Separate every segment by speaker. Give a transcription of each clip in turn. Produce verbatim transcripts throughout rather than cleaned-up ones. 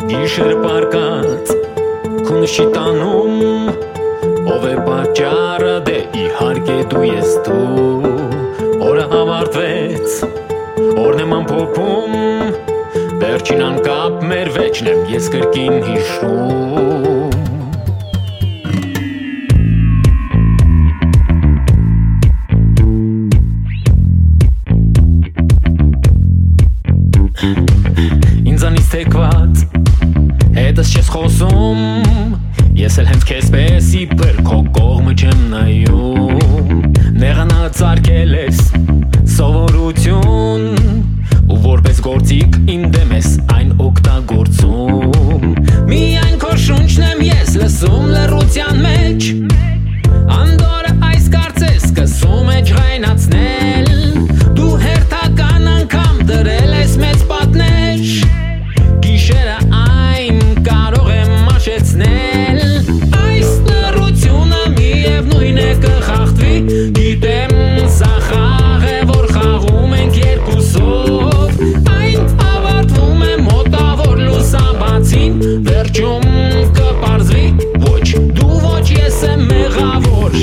Speaker 1: Գիշեր պարկած քունը չի տանում, ով է պատճառը, դե իհարկե դու ես դու։ Օրը ավարտվեց, օրն եմ ամփոփում, վերջին անկապ մեր վեճն եմ ես կրկին հիշում։ Ինձանից թեկված հետս չես խոսում, ես էլ հենց քեզպես իբր քո կողմը չեմ նայում։ Նեղանած արկել ես սովորություն, ու որպես գործիք իմ դեմ ես այն օգտագործում։ Միայն քո շունչն եմ ես լսում լռության մեջ, անդորը այս կարծես սկսում է ջղայնացնել։ Դու հերթական անգամ դրել ես մեծ պատնեշ, գիշերը այն կարող եմ մաշեցնել։ Այս լռությունը միևնույն է կխախտվի, գիտեմ սա խաղ է, որ խաղում ենք երկուսով։ Այն ավարտվում է մոտավոր լուսաբացին, վերջում կպարզվի ոչ դու ոչ ես եմ մեղավոր։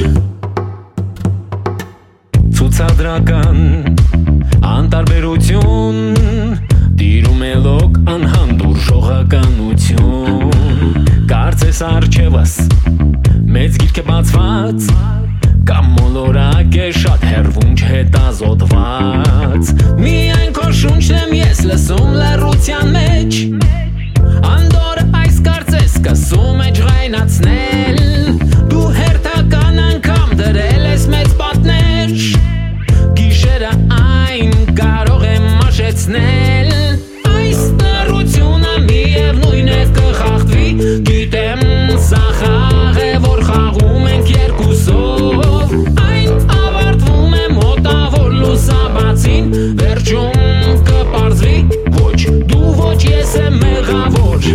Speaker 1: Ցուցադրական անտարբերություն, տիրում է լոկ անհանդուր շողականություն։ Կարծես արջևս մեծ գիրք է բացված, կամ մոլորակ է շատ հեռվում չհետազոտված։ Միայն քո շունչն եմ ես լսում լռության մեջ, անդորը այս կարծես սկսում է ջղայնացնել։ Դու հերթական անգամ դրել ես մեծ պատնեշ, գիշերը այն կարող եմ մաշեցնել։ Այս լռությունը միևնույն է կխախտվի, գիտեմ սա խաղ է, որ խաղում ենք երկուսով։ Այն ավարտվում է մոտավոր լուսաբացին, վերջում կպարզվի ոչ դու ոչ ես եմ մեղավոր։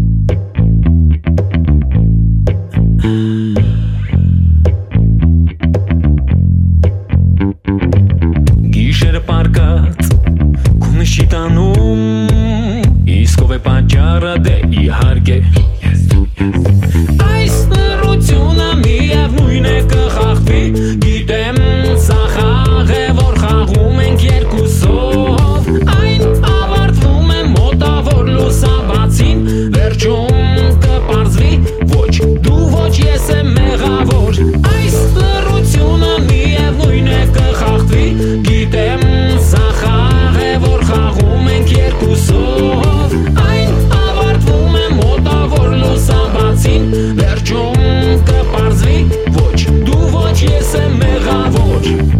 Speaker 1: Գիշերը պարկած քունը չի տանում, իսկ ով է պատճառը, դե իհարկե այս լռությունը միևնույն է կխախտվի, գիտեմ սա խաղ է, որ խաղում ենք երկուսով։ Այն ավարտվում է մոտավոր լուսաբացին, վերջում կպարզվի ոչ դու ոչ ես եմ մեղավոր։ Այս լռությունը միևնույն է կխախտվի, գիտեմ սա խաղ է, որ խաղում ենք երկուսով։ Այն ավարտվում է մոտավոր լուսաբացին, վերջում կպարզվի ոչ դու ոչ ես եմ մեղավոր։